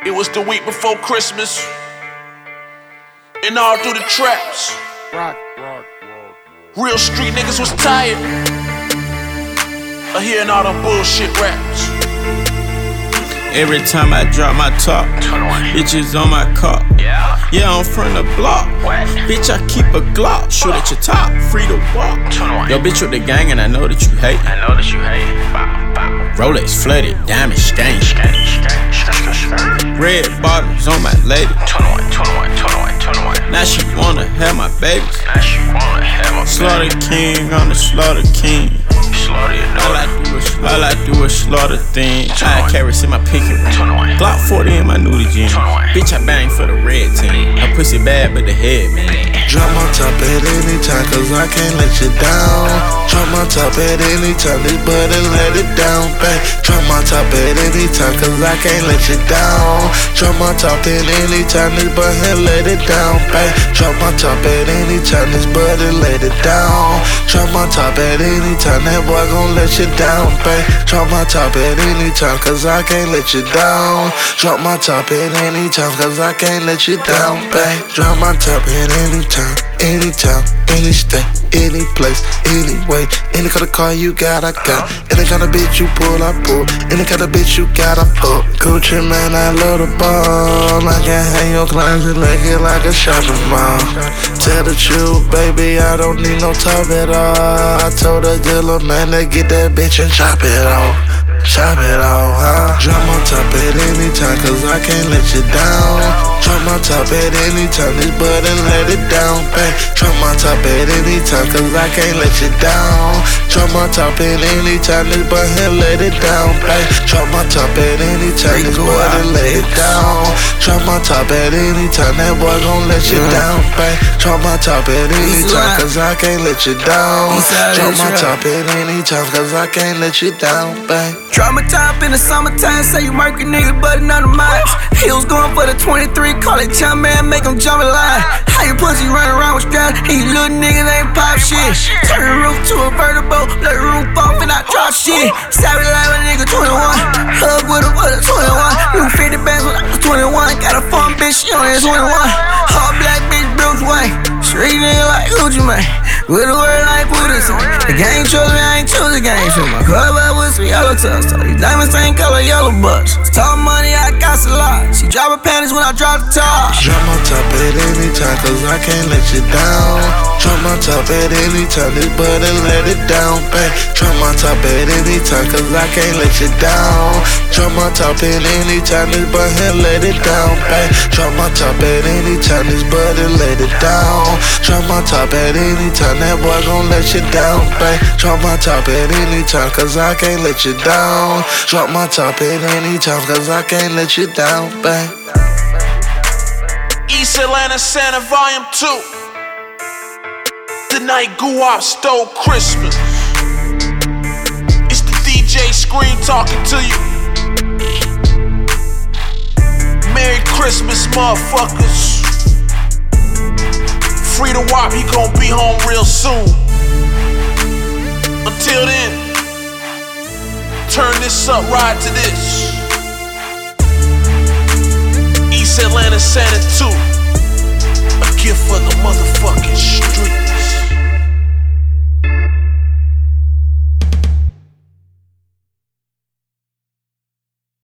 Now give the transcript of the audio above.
It was the week before Christmas, and all through the traps, real street niggas was tired of hearing all them bullshit raps. Every time I drop my top, bitches on my car. Yeah, I'm from the block. Bitch, I keep a Glock. Shoot at your top, free to walk. Yo, bitch with the gang, and I know that you hate. Rolex flooded, diamond stain. Red bottoms on my lady. Now she wanna have my babies. Slaughter king on the slaughter king. All I do is slaughter things. I carry in my picket ring. Glock 40 in my nudie jeans. Bitch, I bang for the red team. I pussy bad, but the head man. Drop my top at any time, cause I can't let you down. Drop my top at any time, this button let it down, bang. Drop my top at any time, cause I can't let you down. Drop my top at any time, this button let it down, bang. Drop my top at any time, this button let it down. Drop my top at any time, that boy gon' let you down, bang. Drop my top at any time, cause I can't let you down. Drop my top at any time, cause I can't let you down, bang. Drop my top at any time, anytime, any state, any place, anyway. Any kind of car you got, I got. Any kind of bitch you pull, I pull. Any kind of bitch you got, I pull. Gucci man, I love the ball. I can hang your closet, make it like a shopping mall. Tell the truth, baby, I don't need no top at all. I told the dealer, man, to get that bitch and chop it off. Chop it off, huh? Drop my top at any time, cause I can't let you down. Drop my top at any time, this button let it down, bang. Drop my top at any time, cause I can't let you down. Drop my top at any time, this button let it down, bang. Drop my top at any time, this button let it down. Drop my top at any time, that boy gon' let you down, bang. Drop my top at any time, cause I can't let you down. Drop my top at any time, cause I can't let you down, bang. Drop my top in the summertime, say you murk a nigga, but none of mine. He was going for the 23, call it jump man, make him jump a line. How you pussy run around with straps, and you little niggas ain't pop shit. Turn the roof to a vertible, let the roof off and I drop shit. Savage like a nigga 21, hug with a 21. New 50 bands when I was 21, got a fun bitch, she on that 21. All black bitch, Bruce Wayne, street nigga like Gucci Mane. With a word like Buddhism. The gang chose me, I ain't choose the gang. Fill my club up with some yellow tubs. All these diamonds same color, yellow bucks. Tall money, I got a lot. She drop her panties when I drop the top. Drop my top at any time, cause I can't let you down. Drop my top at any time, this button let it down, bang. Drop my top at any time, cause I can't let you down. Drop my top at any time, this button let it down, bang. Drop my top at any time, this button let it down. Drop my top at any time, that boy gon' let you down, bang. Drop my top at any time, cause I can't let you down. Drop my top at any time, cause I can't let you down, bang. East Atlanta Santa Volume 2. The night Guap stole Christmas. It's the DJ Scream talking to you. Merry Christmas, motherfuckers. Free to Wop, he gon' be home real soon. Until then, turn this up, ride to this. East Atlanta Santa 2. A gift for the motherfucking street.